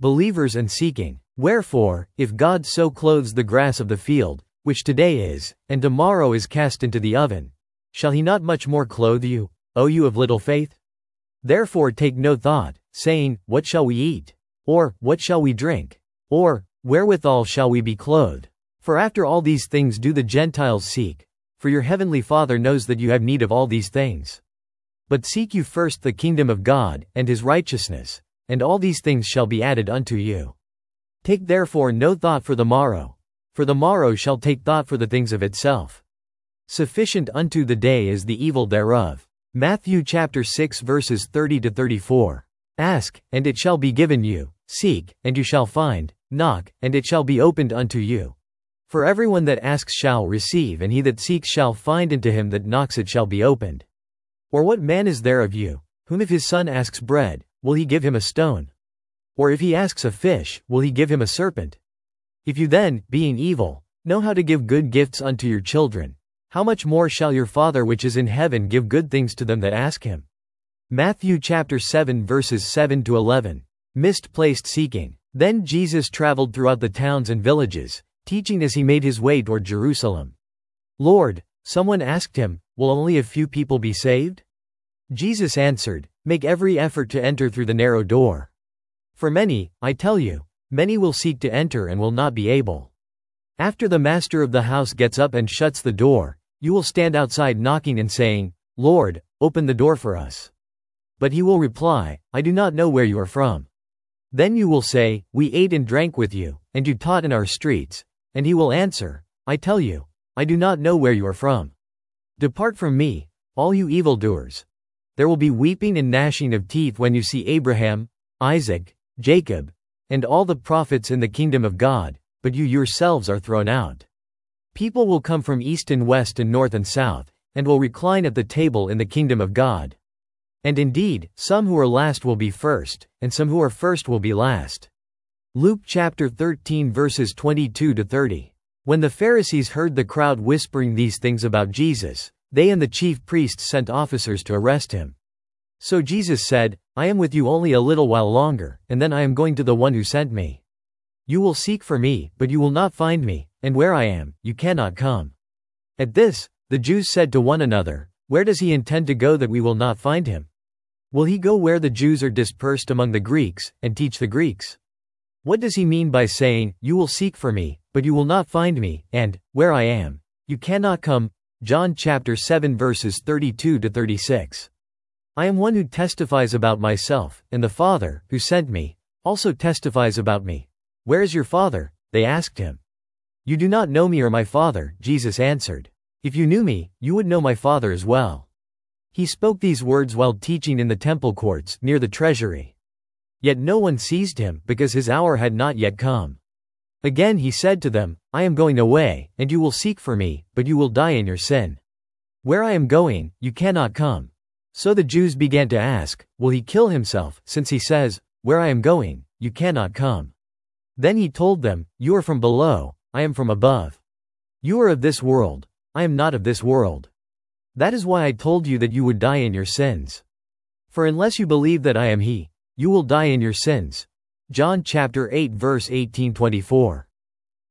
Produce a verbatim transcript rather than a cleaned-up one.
believers and seeking. Wherefore, if God so clothes the grass of the field, which today is, and tomorrow is cast into the oven, shall he not much more clothe you, O you of little faith? Therefore take no thought, saying, What shall we eat? Or, what shall we drink? Or, wherewithal shall we be clothed? For after all these things do the Gentiles seek. For your heavenly Father knows that you have need of all these things. But seek you first the kingdom of God, and his righteousness, and all these things shall be added unto you. Take therefore no thought for the morrow, for the morrow shall take thought for the things of itself. Sufficient unto the day is the evil thereof. Matthew chapter six verses thirty to thirty-four. Ask, and it shall be given you. Seek, and you shall find. Knock, and it shall be opened unto you. For everyone that asks shall receive, and he that seeks shall find, and to him that knocks it shall be opened. Or what man is there of you, whom if his son asks bread, will he give him a stone? Or if he asks a fish, will he give him a serpent? If you then, being evil, know how to give good gifts unto your children, how much more shall your Father which is in heaven give good things to them that ask him? Matthew chapter seven verses seven to eleven. Misplaced seeking. Then Jesus traveled throughout the towns and villages, teaching as he made his way toward Jerusalem. Lord, someone asked him, will only a few people be saved? Jesus answered, Make every effort to enter through the narrow door. For many, I tell you, many will seek to enter and will not be able. After the master of the house gets up and shuts the door, you will stand outside knocking and saying, Lord, open the door for us. But he will reply, I do not know where you are from. Then you will say, We ate and drank with you, and you taught in our streets. And he will answer, I tell you, I do not know where you are from. Depart from me, all you evildoers. There will be weeping and gnashing of teeth when you see Abraham, Isaac, Jacob, and all the prophets in the kingdom of God, but you yourselves are thrown out. People will come from east and west and north and south, and will recline at the table in the kingdom of God. And indeed, some who are last will be first, and some who are first will be last. Luke chapter thirteen verses twenty-two to thirty. When the Pharisees heard the crowd whispering these things about Jesus, they and the chief priests sent officers to arrest him. So Jesus said, I am with you only a little while longer, and then I am going to the one who sent me. You will seek for me, but you will not find me, and where I am, you cannot come. At this, the Jews said to one another, Where does he intend to go that we will not find him? Will he go where the Jews are dispersed among the Greeks, and teach the Greeks? What does he mean by saying, You will seek for me, but you will not find me, and, where I am, you cannot come? John chapter seven verses thirty-two to thirty-six. I am one who testifies about myself, and the Father, who sent me, also testifies about me. Where is your Father? They asked him. You do not know me or my Father, Jesus answered. If you knew me, you would know my Father as well. He spoke these words while teaching in the temple courts, near the treasury. Yet no one seized him, because his hour had not yet come. Again he said to them, I am going away, and you will seek for me, but you will die in your sin. Where I am going, you cannot come. So the Jews began to ask, Will he kill himself, since he says, Where I am going, you cannot come? Then he told them, You are from below, I am from above. You are of this world, I am not of this world. That is why I told you that you would die in your sins. For unless you believe that I am he, you will die in your sins. John chapter eight verse eighteen to twenty-four.